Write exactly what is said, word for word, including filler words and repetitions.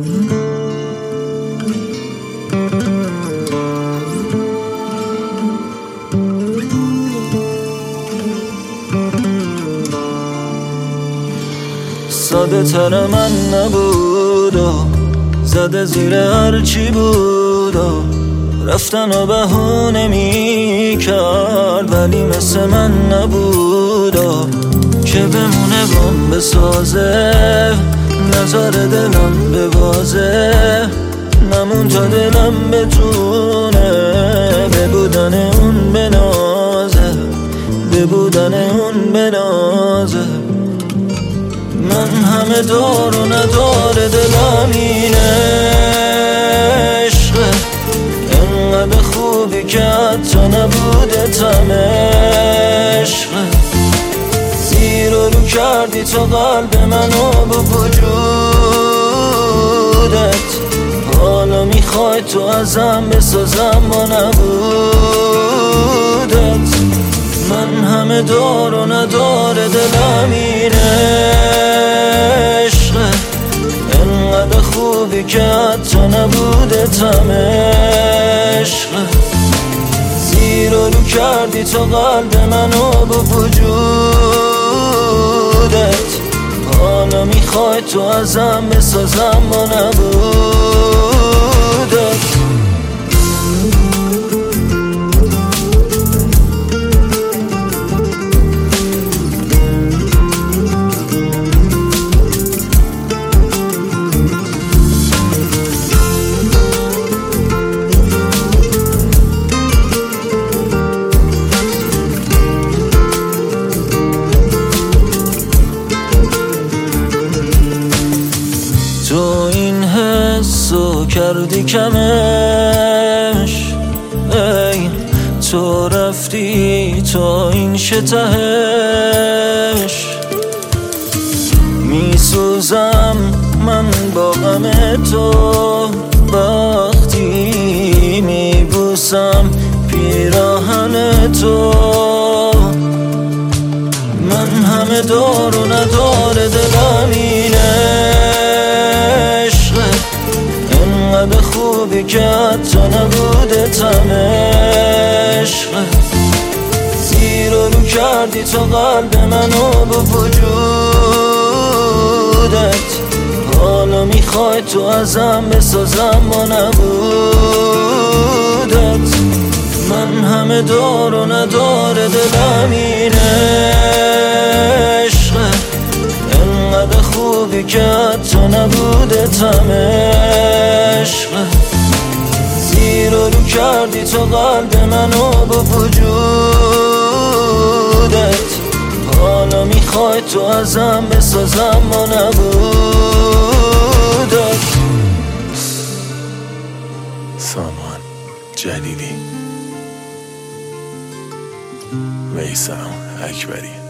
ساده تر من نبود و زده زیر هرچی بود و رفتن و بهونه می کرد، ولی مثل من نبود و که بمونه بام بسازه، نظر دلم ببازه، نمون تا دلم بتونه به بودن اون بنازه، به بودن اون بنازه. من همه دار و ندار دلم این عشقه، انقدر خوبی که حتی نبوده تم عشقه. زیر و رو کردی تو قلب منو با وجودت، حالا میخوای تو ازم بسازم با نبودت. من همه دار و ندار دلم این عشقه، انقدر خوبی که حتی نبوده تم عشقه. زیر و رو کردی تو قلب منو با وجودت، حالا میخوای تو ازم بسازم با نبودت. تو این حسو کردی کمش، ای تو رفتی تو این شتهش. میسوزم من با غم تو وقتی میبوسم پیراهن تو. من همه دار و ندار دلم این عشقه، انقدر خوبی که حتی نبوده تم عشقه. زیر و رو کردی تو قلب منو با وجودت، حالا میخوای تو ازم بسازم با نبودت. من همه دار و ندار دلم این عشقه، انقدر خوبی که حتی نبوده تم عشقه. زیر و رو کردی تو قلب منو با وجودت، حالا میخوای تو ازم بسازم با نبودت. سامان جلیلی، میثم اکبری.